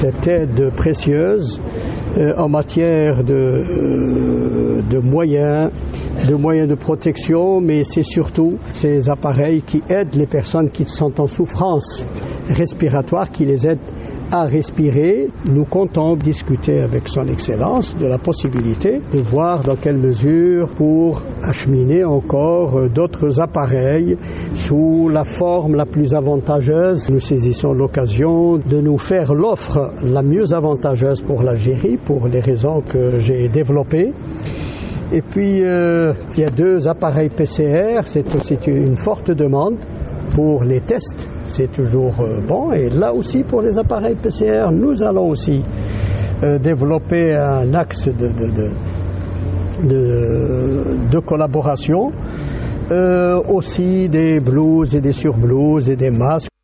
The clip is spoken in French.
cette aide précieuse en matière de moyens de protection, mais c'est surtout ces appareils qui aident les personnes qui sont en souffrance respiratoire, qui les aident à respirer. Nous comptons discuter avec son Excellence de la possibilité de voir dans quelle mesure pour acheminer encore d'autres appareils sous la forme la plus avantageuse. Nous saisissons l'occasion de nous faire l'offre la mieux avantageuse pour l'Algérie pour les raisons que j'ai développées. Et puis il y a 2 appareils PCR, c'est aussi une forte demande pour les tests, c'est toujours bon. Et là aussi pour les appareils PCR, nous allons aussi développer un axe de collaboration, aussi des blouses et des surblouses et des masques.